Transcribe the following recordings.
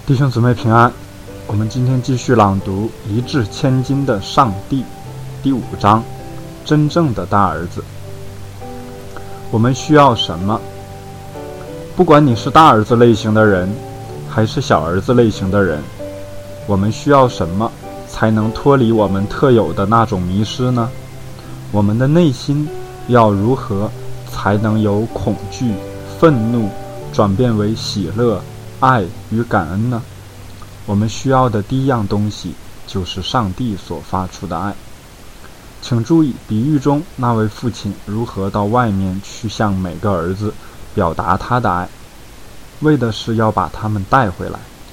弟兄姊妹平安，我们今天继续朗读一掷千金的上帝第5章，真正的大儿子。我们需要什么？不管你是大儿子类型的人还是小儿子类型的人，我们需要什么才能脱离我们特有的那种迷失呢？我们的内心要如何才能由恐惧、愤怒转变为喜乐、爱与感恩呢？我们需要的第一样东西就是上帝所发出的爱。请注意比喻中那位父亲如何到外面去向每个儿子表达他的爱，为的是要把他们带回来。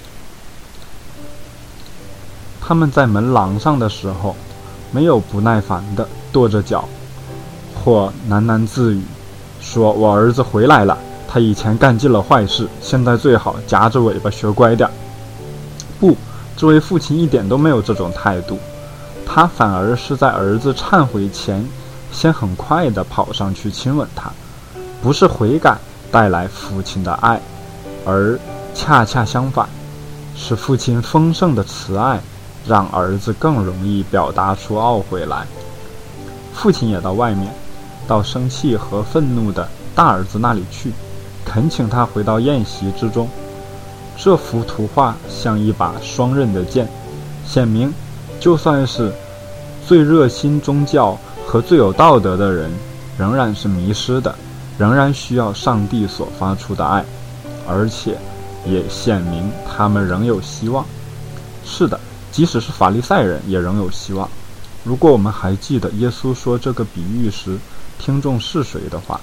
他们在门廊上的时候，没有不耐烦地跺着脚，或喃喃自语说：“我儿子回来了，他以前干尽了坏事，现在最好夹着尾巴学乖点。”不，这位父亲一点都没有这种态度，他反而是在儿子忏悔前，先很快地跑上去亲吻他。不是悔改带来父亲的爱，而恰恰相反，是父亲丰盛的慈爱让儿子更容易表达出懊悔来。父亲也到外面，到生气和愤怒的大儿子那里去，恳请他回到宴席之中。这幅图画像一把双刃的剑，显明就算是最热心宗教和最有道德的人，仍然是迷失的，仍然需要上帝所发出的爱，而且也显明他们仍有希望。是的，即使是法利赛人也仍有希望。如果我们还记得耶稣说这个比喻时听众是谁的话，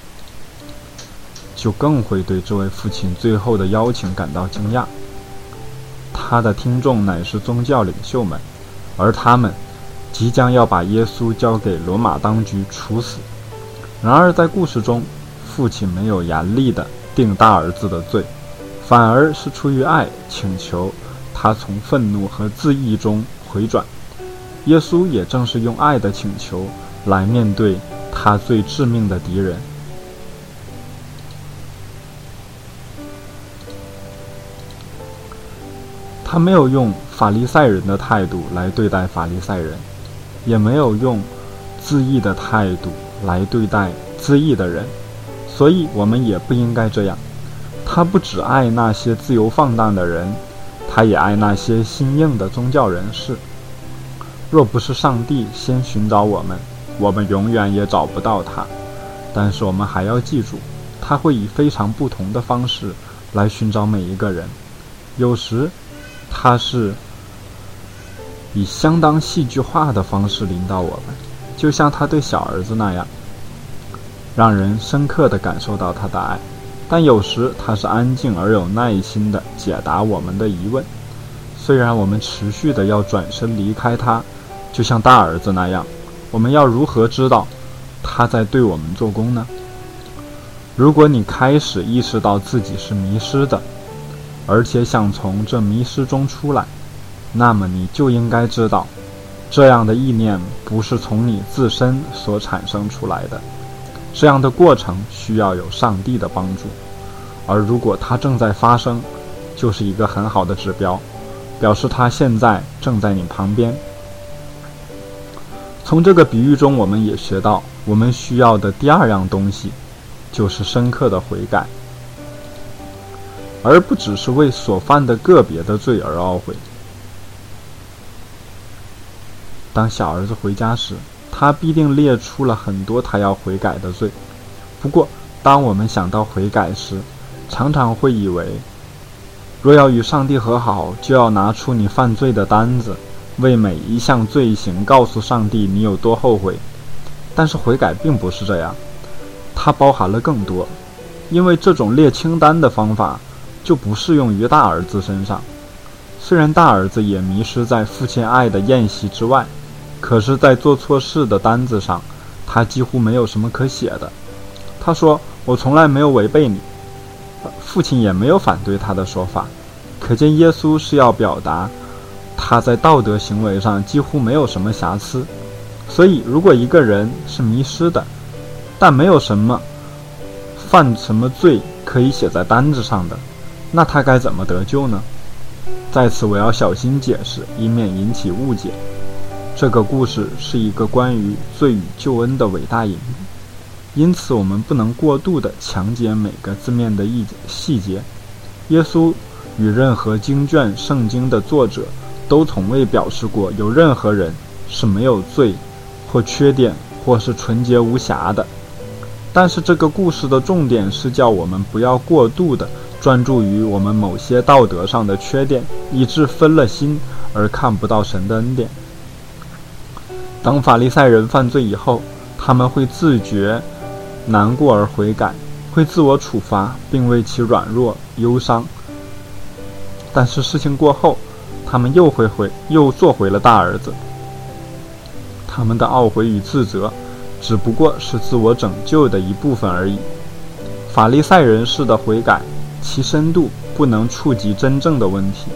就更会对这位父亲最后的邀请感到惊讶。他的听众乃是宗教领袖们，而他们即将要把耶稣交给罗马当局处死。然而在故事中，父亲没有严厉地定大儿子的罪，反而是出于爱请求他从愤怒和自义中回转。耶稣也正是用爱的请求来面对他最致命的敌人。他没有用法利赛人的态度来对待法利赛人，也没有用自义的态度来对待自义的人，所以我们也不应该这样。他不只爱那些自由放荡的人，他也爱那些心硬的宗教人士。若不是上帝先寻找我们，我们永远也找不到他。但是我们还要记住，他会以非常不同的方式来寻找每一个人。有时他是以相当戏剧化的方式领导我们，就像他对小儿子那样，让人深刻地感受到他的爱。但有时他是安静而有耐心地解答我们的疑问，虽然我们持续地要转身离开他，就像大儿子那样。我们要如何知道他在对我们做工呢？如果你开始意识到自己是迷失的，而且想从这迷失中出来，那么你就应该知道，这样的意念不是从你自身所产生出来的，这样的过程需要有上帝的帮助。而如果它正在发生，就是一个很好的指标，表示它现在正在你旁边。从这个比喻中，我们也学到，我们需要的第2样东西就是深刻的悔改，而不只是为所犯的个别的罪而懊悔。当小儿子回家时，他必定列出了很多他要悔改的罪。不过当我们想到悔改时，常常会以为，若要与上帝和好，就要拿出你犯罪的单子，为每一项罪行告诉上帝你有多后悔。但是悔改并不是这样，它包含了更多，因为这种列清单的方法就不适用于大儿子身上。虽然大儿子也迷失在父亲爱的宴席之外，可是在做错事的单子上，他几乎没有什么可写的。他说：“我从来没有违背你。”父亲也没有反对他的说法，可见耶稣是要表达他在道德行为上几乎没有什么瑕疵。所以如果一个人是迷失的，但没有犯什么罪可以写在单子上的，那他该怎么得救呢？ 在此我要小心解释，以免引起误解。这个故事是一个关于罪与救恩的伟大隐喻，因此我们不能过度地强解每个字面的细节。耶稣与任何经卷圣经的作者都从未表示过有任何人是没有罪或缺点或是纯洁无瑕的。但是这个故事的重点是叫我们不要过度地专注于我们某些道德上的缺点，以致分了心而看不到神的恩典。当法利赛人犯罪以后，他们会自觉难过而悔改，会自我处罚并为其软弱忧伤。但是事情过后，他们又做回了大儿子。他们的懊悔与自责只不过是自我拯救的一部分而已。法利赛人式的悔改，其深度不能触及真正的问题。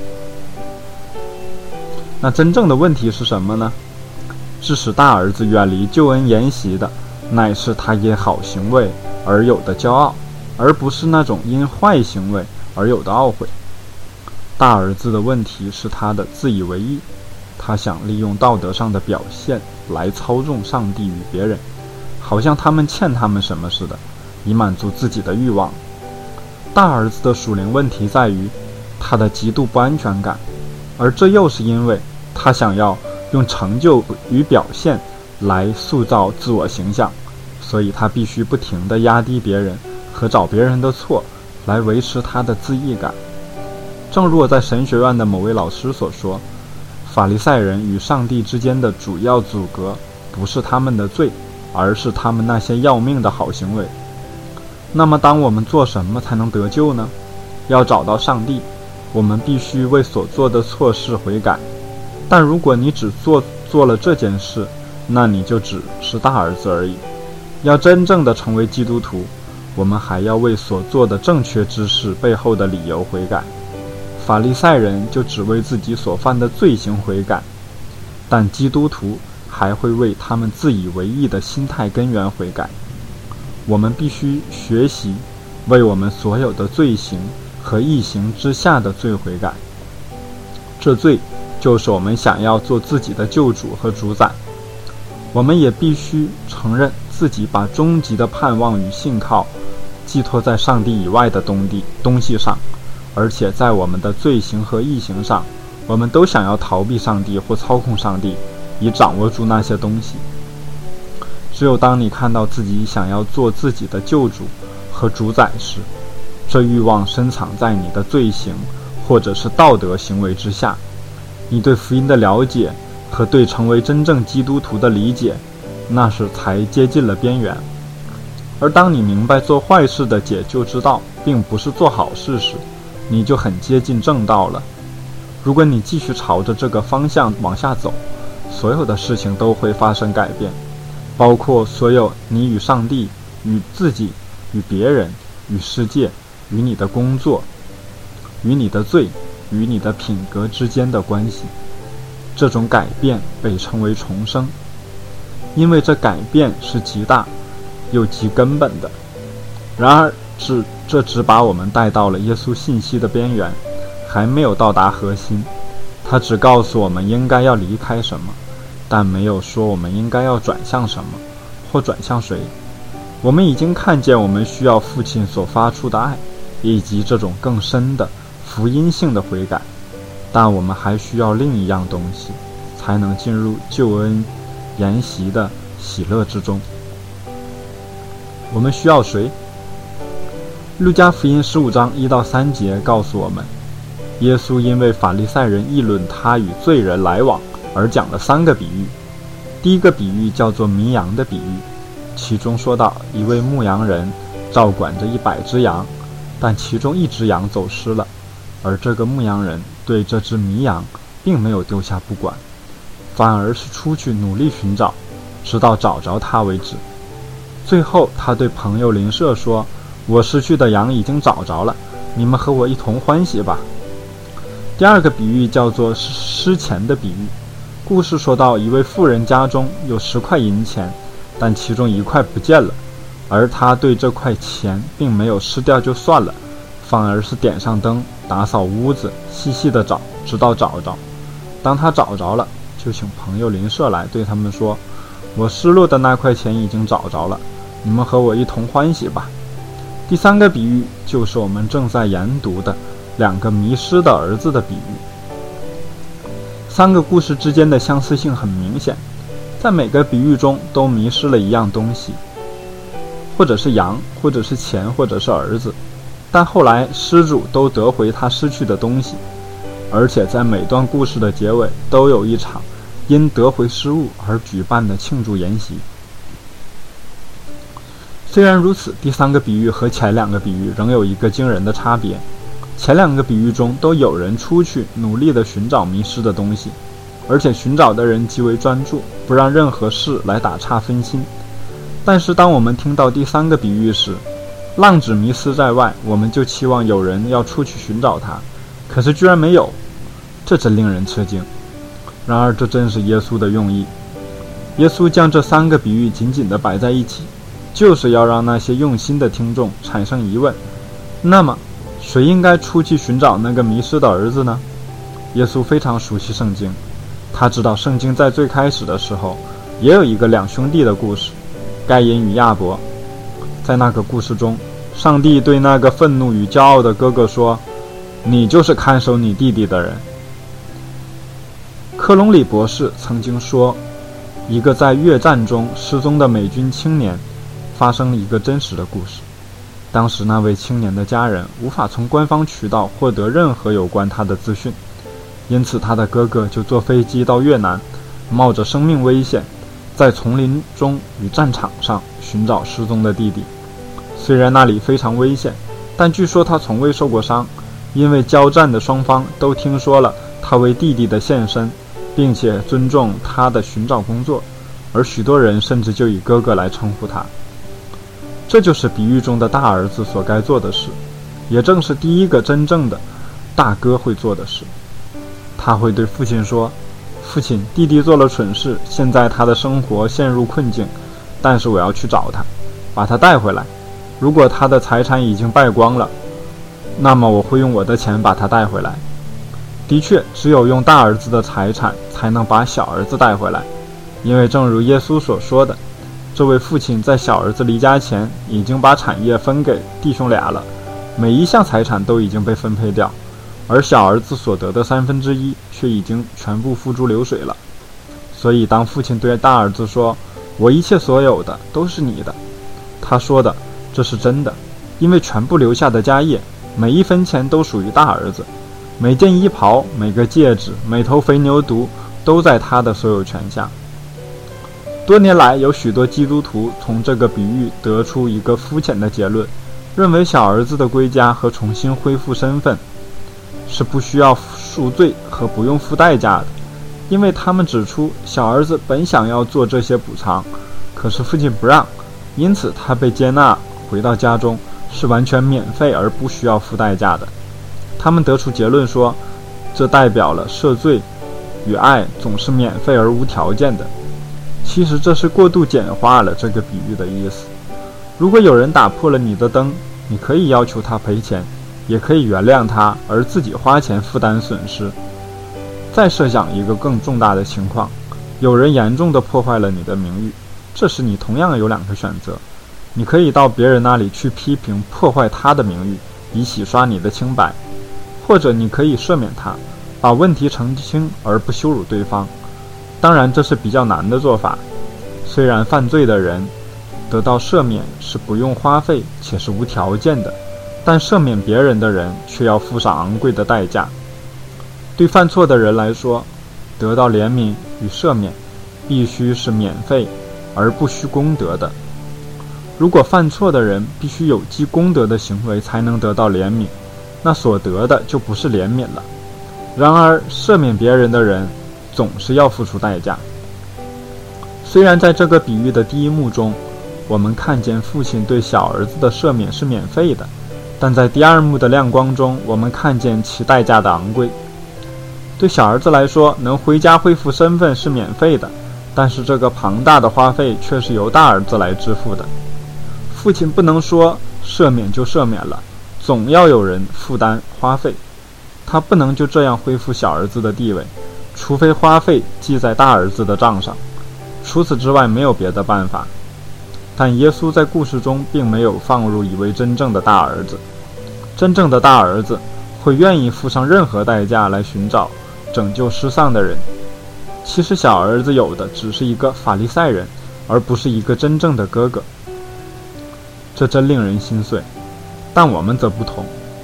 那真正的问题是什么呢？致使大儿子远离救恩筵席的，乃是他因好行为而有的骄傲，而不是那种因坏行为而有的懊悔。大儿子的问题是他的自以为意，他想利用道德上的表现来操纵上帝与别人，好像他们欠他们什么似的，以满足自己的欲望。大儿子的属灵问题在于他的极度不安全感，而这又是因为他想要用成就与表现来塑造自我形象，所以他必须不停地压低别人和找别人的错来维持他的自义感。正如我在神学院的某位老师所说，法利赛人与上帝之间的主要阻隔不是他们的罪，而是他们那些要命的好行为。那么当我们做什么才能得救呢？要找到上帝，我们必须为所做的错事悔改。但如果你只做了这件事，那你就只是大儿子而已。要真正的成为基督徒，我们还要为所做的正确之事背后的理由悔改。法利赛人就只为自己所犯的罪行悔改，但基督徒还会为他们自以为意的心态根源悔改。我们必须学习为我们所有的罪行和义行之下的罪悔改。这罪就是我们想要做自己的救主和主宰。我们也必须承认自己把终极的盼望与信靠寄托在上帝以外的东西上，而且在我们的罪行和义行上，我们都想要逃避上帝或操控上帝，以掌握住那些东西。只有当你看到自己想要做自己的救主和主宰时，这欲望深藏在你的罪行或者是道德行为之下。你对福音的了解和对成为真正基督徒的理解，那时才接近了边缘。而当你明白做坏事的解救之道并不是做好事时，你就很接近正道了。如果你继续朝着这个方向往下走，所有的事情都会发生改变，包括所有你与上帝、与自己、与别人、与世界、与你的工作、与你的罪、与你的品格之间的关系。这种改变被称为重生，因为这改变是极大又极根本的。然而这只把我们带到了耶稣信息的边缘，还没有到达核心。他只告诉我们应该要离开什么，但没有说我们应该要转向什么或转向谁。我们已经看见我们需要父亲所发出的爱，以及这种更深的福音性的悔改，但我们还需要另一样东西，才能进入救恩筵席的喜乐之中。我们需要谁？路加福音15章1到3节告诉我们，耶稣因为法利赛人议论他与罪人来往而讲了3个比喻。第一个比喻叫做迷羊的比喻，其中说到一位牧羊人照管着100只羊，但其中1只羊走失了，而这个牧羊人对这只迷羊并没有丢下不管，反而是出去努力寻找，直到找着它为止。最后他对朋友邻舍说，我失去的羊已经找着了，你们和我一同欢喜吧。第二个比喻叫做失钱的比喻。故事说到一位富人家中有10块银钱，但其中1块不见了，而他对这块钱并没有失掉就算了， 反而是点上灯，打扫屋子，细细的找，直到找着。当他找着了，就请朋友邻舍来，对他们说：我失落的那块钱已经找着了，你们和我一同欢喜吧。第三个比喻就是我们正在研读的2个迷失的儿子的比喻。3个故事之间的相似性很明显，在每个比喻中都迷失了一样东西，或者是羊，或者是钱，或者是儿子，但后来失主都得回他失去的东西，而且在每段故事的结尾都有一场因得回失物而举办的庆祝筵席。虽然如此，第3个比喻和前2个比喻仍有一个惊人的差别。前2个比喻中都有人出去努力地寻找迷失的东西，而且寻找的人极为专注，不让任何事来打岔分心。但是当我们听到第3个比喻时，浪子迷失在外，我们就期望有人要出去寻找他，可是居然没有，这真令人吃惊。然而这正是耶稣的用意，耶稣将这3个比喻紧紧地摆在一起，就是要让那些用心的听众产生疑问，那么谁应该出去寻找那个迷失的儿子呢？耶稣非常熟悉圣经，他知道圣经在最开始的时候也有一个2兄弟的故事，该隐与亚伯。在那个故事中，上帝对那个愤怒与骄傲的哥哥说：你就是看守你弟弟的人。科隆里博士曾经说，一个在越战中失踪的美军青年发生了一个真实的故事。当时那位青年的家人无法从官方渠道获得任何有关他的资讯，因此他的哥哥就坐飞机到越南，冒着生命危险，在丛林中与战场上寻找失踪的弟弟。虽然那里非常危险，但据说他从未受过伤，因为交战的双方都听说了他为弟弟的献身，并且尊重他的寻找工作，而许多人甚至就以哥哥来称呼他。这就是比喻中的大儿子所该做的事，也正是第一个真正的大哥会做的事。他会对父亲说：父亲，弟弟做了蠢事，现在他的生活陷入困境，但是我要去找他，把他带回来。如果他的财产已经败光了，那么我会用我的钱把他带回来。的确，只有用大儿子的财产才能把小儿子带回来，因为正如耶稣所说的，这位父亲在小儿子离家前已经把产业分给弟兄俩了，每一项财产都已经被分配掉，而小儿子所得的1/3却已经全部付诸流水了。所以当父亲对大儿子说：我一切所有的都是你的，他说的这是真的，因为全部留下的家业，每1分钱都属于大儿子，每件衣袍，每个戒指，每头肥牛犊都在他的所有权下。多年来，有许多基督徒从这个比喻得出一个肤浅的结论，认为小儿子的归家和重新恢复身份是不需要赎罪和不用付代价的，因为他们指出小儿子本想要做这些补偿，可是父亲不让，因此他被接纳回到家中是完全免费而不需要付代价的。他们得出结论说，这代表了赦罪与爱总是免费而无条件的。其实这是过度简化了这个比喻的意思。如果有人打破了你的灯，你可以要求他赔钱，也可以原谅他而自己花钱负担损失。再设想一个更重大的情况，有人严重地破坏了你的名誉，这时你同样有2个选择，你可以到别人那里去批评破坏他的名誉，以洗刷你的清白，或者你可以赦免他，把问题澄清而不羞辱对方。当然这是比较难的做法，虽然犯罪的人得到赦免是不用花费且是无条件的，但赦免别人的人却要付上昂贵的代价。对犯错的人来说，得到怜悯与赦免必须是免费而不需功德的。如果犯错的人必须有积功德的行为才能得到怜悯，那所得的就不是怜悯了。然而赦免别人的人总是要付出代价。虽然在这个比喻的第一幕中，我们看见父亲对小儿子的赦免是免费的，但在第2幕的亮光中，我们看见其代价的昂贵。对小儿子来说，能回家恢复身份是免费的，但是这个庞大的花费却是由大儿子来支付的。父亲不能说赦免就赦免了， 总要有人负担花费，他不能就这样恢复小儿子的地位，除非花费记在大儿子的账上，除此之外没有别的办法。但耶稣在故事中并没有放入一位真正的大儿子，真正的大儿子会愿意付上任何代价来寻找拯救失丧的人。其实小儿子有的只是一个法利赛人，而不是一个真正的哥哥，这真令人心碎。但我们则不同，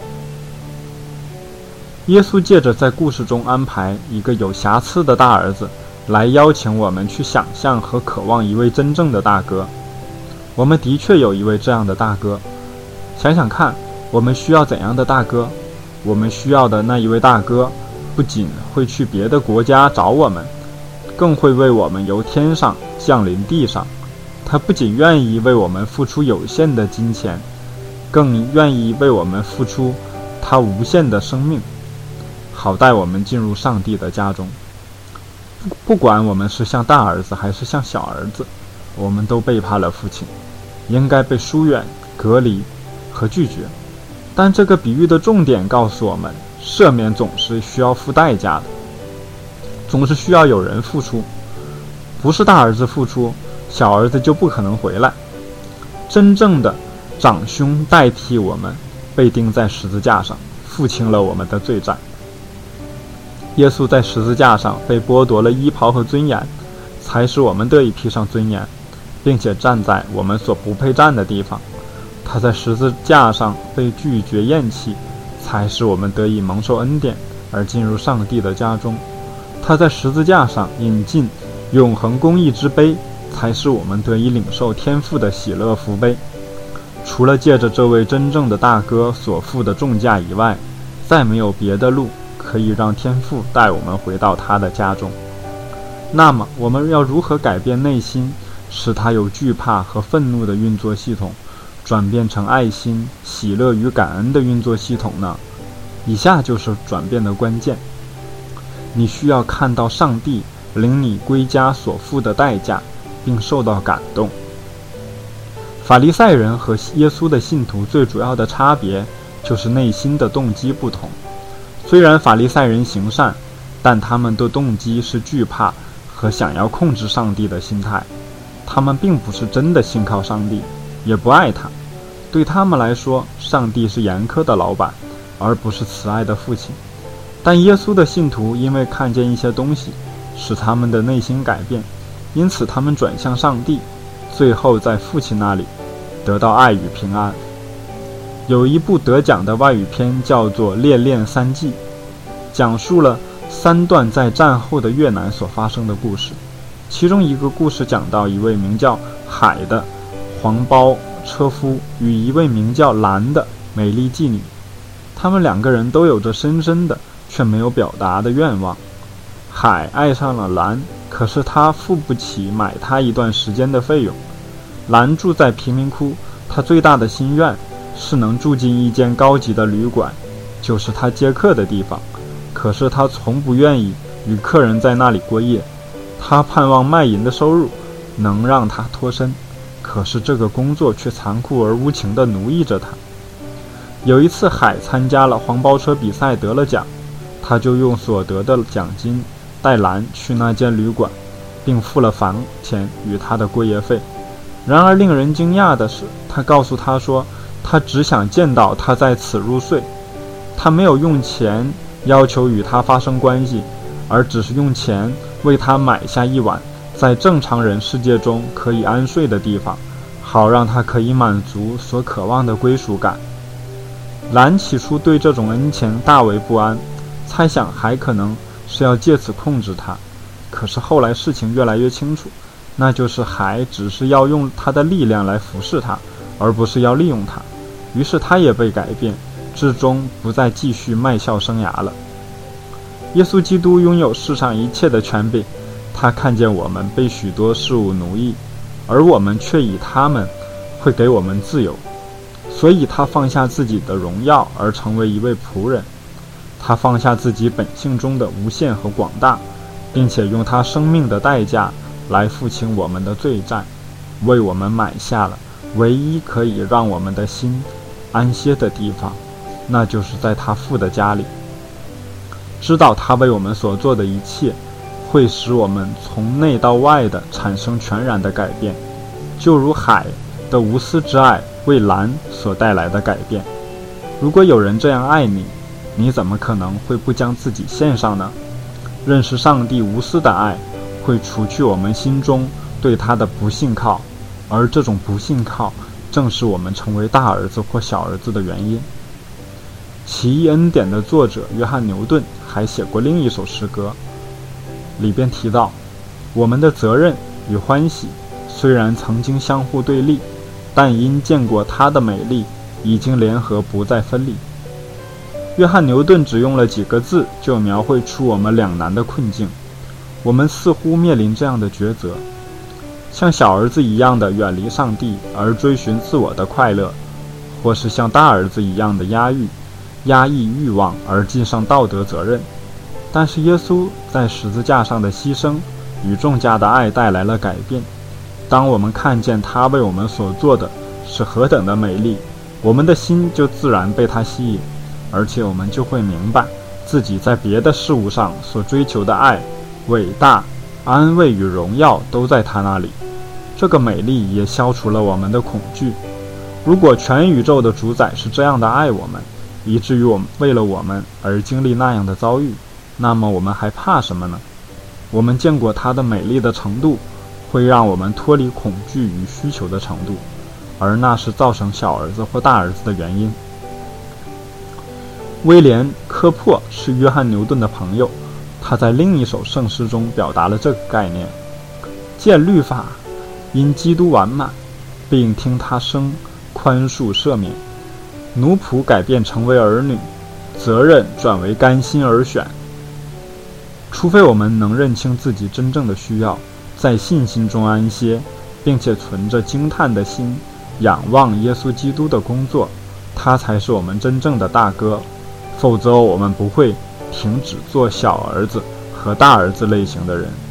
耶稣借着在故事中安排一个有瑕疵的大儿子，来邀请我们去想象和渴望一位真正的大哥。我们的确有一位这样的大哥，想想看，我们需要怎样的大哥？我们需要的那一位大哥，不仅会去别的国家找我们，更会为我们由天上降临地上。他不仅愿意为我们付出有限的金钱，更愿意为我们付出他无限的生命，好带我们进入上帝的家中。不管我们是像大儿子还是像小儿子，我们都背叛了父亲，应该被疏远、隔离和拒绝。但这个比喻的重点告诉我们，赦免总是需要付代价的，总是需要有人付出。不是大儿子付出，小儿子就不可能回来。真正的长兄代替我们被钉在十字架上，付清了我们的罪债。耶稣在十字架上被剥夺了衣袍和尊严，才使我们得以披上尊严，并且站在我们所不配站的地方。他在十字架上被拒绝厌弃，才使我们得以蒙受恩典而进入上帝的家中。他在十字架上饮尽永恒公义之杯，才使我们得以领受天父的喜乐福杯。除了借着这位真正的大哥所付的重价以外，再没有别的路可以让天父带我们回到他的家中。那么我们要如何改变内心，使他由惧怕和愤怒的运作系统转变成爱心、喜乐与感恩的运作系统呢？以下就是转变的关键。你需要看到上帝领你归家所付的代价，并受到感动。法利赛人和耶稣的信徒最主要的差别就是内心的动机不同。虽然法利赛人行善，但他们的动机是惧怕和想要控制上帝的心态。他们并不是真的信靠上帝，也不爱他。对他们来说，上帝是严苛的老板，而不是慈爱的父亲。但耶稣的信徒因为看见一些东西，使他们的内心改变，因此他们转向上帝，最后在父亲那里得到爱与平安。有一部得奖的外语片叫做《烈焰三季》，讲述了3段在战后的越南所发生的故事。其中一个故事讲到一位名叫海的黄包车夫与一位名叫兰的美丽妓女，他们2个人都有着深深的却没有表达的愿望。海爱上了兰，可是他付不起买他一段时间的费用。兰住在贫民窟，他最大的心愿是能住进一间高级的旅馆，就是他接客的地方。可是他从不愿意与客人在那里过夜，他盼望卖淫的收入能让他脱身，可是这个工作却残酷而无情地奴役着他。有一次海参加了黄包车比赛得了奖，他就用所得的奖金带兰去那间旅馆，并付了房钱与他的过夜费。然而令人惊讶的是，他告诉他说，他只想见到他在此入睡，他没有用钱要求与他发生关系，而只是用钱为他买下一晚在正常人世界中可以安睡的地方，好让他可以满足所渴望的归属感。兰起初对这种恩情大为不安，猜想还可能是要借此控制他。可是后来事情越来越清楚，那就是海只是要用他的力量来服侍他，而不是要利用他。于是他也被改变，至终不再继续卖笑生涯了。耶稣基督拥有世上一切的权柄，他看见我们被许多事物奴役，而我们却以他们会给我们自由，所以他放下自己的荣耀而成为一位仆人。他放下自己本性中的无限和广大，并且用他生命的代价来付清我们的罪债，为我们买下了唯一可以让我们的心安歇的地方。 那就是在他父的家里。知道他为我们所做的一切，会使我们从内到外的产生全然的改变，就如海的无私之爱为蓝所带来的改变。如果有人这样爱你，你怎么可能会不将自己献上呢？认识上帝无私的爱，会除去我们心中对他的不信靠，而这种不信靠正是我们成为大儿子或小儿子的原因。奇异恩典的作者约翰牛顿还写过另一首诗歌，里边提到，我们的责任与欢喜虽然曾经相互对立，但因见过她的美丽，已经联合不再分离。约翰牛顿只用了几个字就描绘出我们两难的困境。我们似乎面临这样的抉择：像小儿子一样的远离上帝而追寻自我的快乐，或是像大儿子一样的压抑欲望而尽上道德责任。但是耶稣在十字架上的牺牲与众家的爱带来了改变。当我们看见他为我们所做的是何等的美丽，我们的心就自然被他吸引，而且我们就会明白自己在别的事物上所追求的爱、伟大、安慰与荣耀都在他那里。这个美丽也消除了我们的恐惧。如果全宇宙的主宰是这样的爱我们，以至于我们为了我们而经历那样的遭遇，那么我们还怕什么呢？我们见过它的美丽的程度，会让我们脱离恐惧与需求的程度，而那是造成小儿子或大儿子的原因。威廉·科珀是约翰·牛顿的朋友，他在另一首圣诗中表达了这个概念：见律法，因基督完满，并听他声，宽恕赦免。奴仆改变成为儿女，责任转为甘心而选。除非我们能认清自己真正的需要，在信心中安歇，并且存着惊叹的心仰望耶稣基督的工作，他才是我们真正的大哥。否则我们不会停止做小儿子和大儿子类型的人。